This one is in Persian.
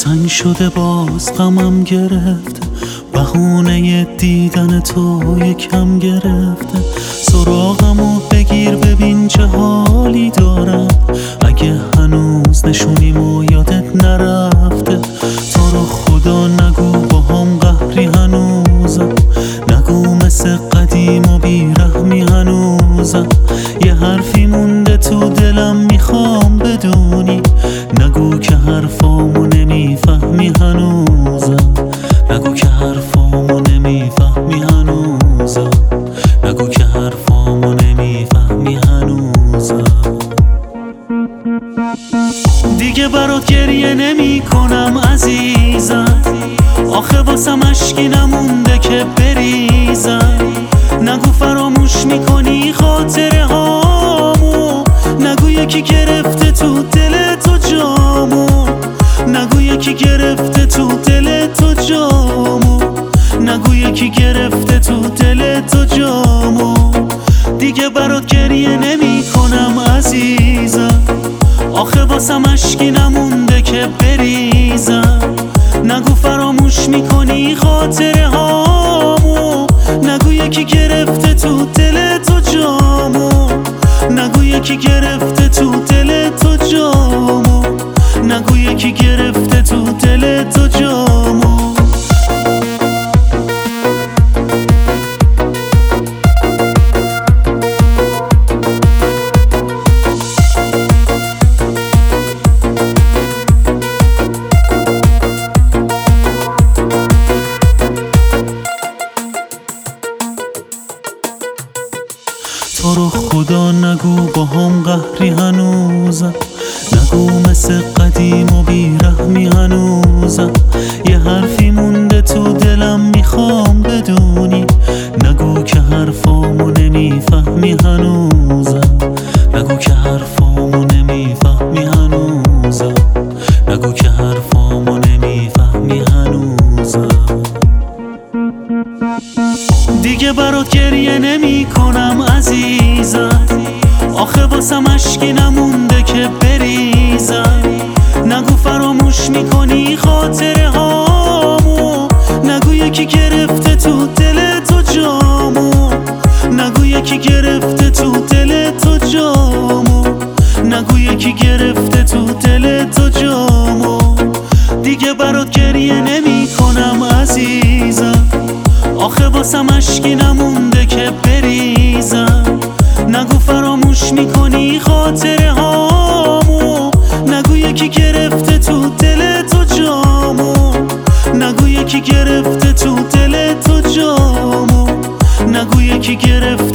تنگ شده باز غمم گرفته، بهونه دیدن تو یکم گرفته. سراغمو بگیر ببین چه حالی دارم، اگه هنوز نشونیمو یادت نرفته. تو رو خدا نگو با هم قهری هنوزم، نگو مثل قدیم و بیرحمی هنوزم. یه حرفی مونده تو دلم میخوام بدونی، نگو که حرفامو نمیفهمی هنوزم، نگو که حرفامو نمیفهمی هنوزم، نگو که حرفامو نمیفهمی هنوزم. دیگه برات گریه نمی کنم عزیزم، آخه واسم اشکی نمونده که بریزم. نگو فراموش میکنی خاطره هامو، نگو یکی گرفته تو دل تو جامو، نگو یکی گرفته تو دل تو جامو، نگو یکی گرفته تو دل تو جامو. دیگه برات گریه نمی کنم عزیزم، آخه واسم اشکی نمونده که بریزم. نگو فراموش میکنی خاطره هامو، نگو یکی گرفته تو دل تو جامو، نگو یکی گرفته تو دل تو جامو، نگو یکی گرفته تو دل تو جامو. تو رو خدا نگو با هم قهری هنوزم، نگو مثل قدیم و بیرحمی هنوزم. یه حرفی مونده تو دلم میخوام بدونی، نگو که حرفامو نمیفهمی هنوزم، نگو که حرفامو نمیفهمی هنوزم، نگو که حرفامو نمیفهمی هنوزم. دیگه برات گریه نمی کنم عزیزم، آخه واسم اشکی نمونده که بریزم. نگو فراموش میکنی خاطره هامو، نگو یکی گرفته تو دل تو جامو، نگو یکی گرفته تو دل تو جامو، نگو یکی گرفته تو دل تو جامو. دیگه برات گریه نمی کنم عزیزم، آخه واسم اشکی نمونده که بریزم. نگو فراموش میکنی خاطره هامو، نگو یکی گرفته تو دل تو جامو، نگو یکی گرفته تو دل تو جامو، نگو یکی گرفته